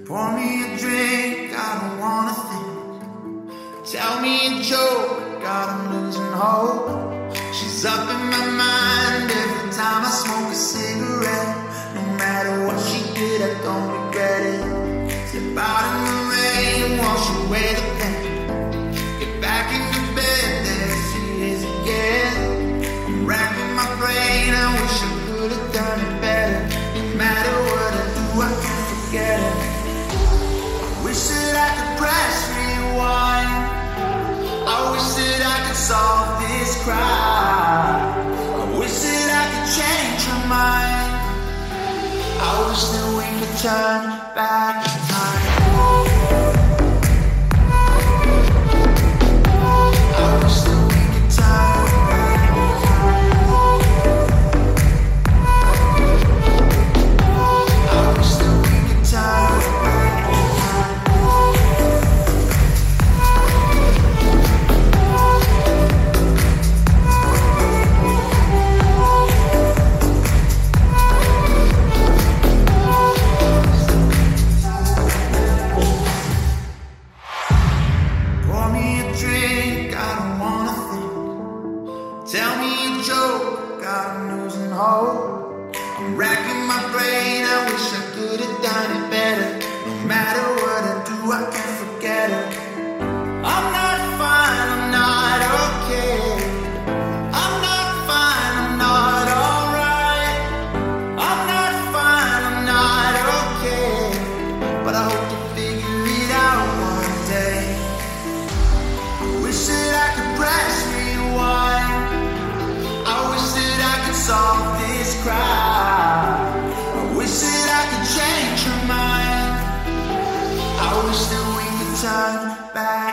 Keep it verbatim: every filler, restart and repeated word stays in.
Pour me a drink, I don't wanna think. Tell me a joke, God, I'm losing hope. She's up in my mind every time I smoke a cigarette. No matter what she did, I don't regret it. Step out in the rain, wash away the pain. Get back into bed, there she is again. I'm racking my brain, I wish I could have done it better. No matter what I do, I can't forget it. Wish that I could press rewind. I wish that I could solve this crime. I wish that I could change her mind. I wish that we could turn back time. I wish that we could turn back time. I wish that we could turn back time. Pour me a drink, I don't wanna think. Tell me a joke, God, I'm losing hope. I'm racking my brain, I wish I could have done it better. No matter what I do, I can't forget it. I'm not fine, I'm not okay. I'm not fine, I'm not alright. I'm not fine, I'm not okay. But I hope to figure it out one day. Wish that I could press rewind. I wish that I could solve this crime. I wish that I could change her mind. I wish that we could turn back.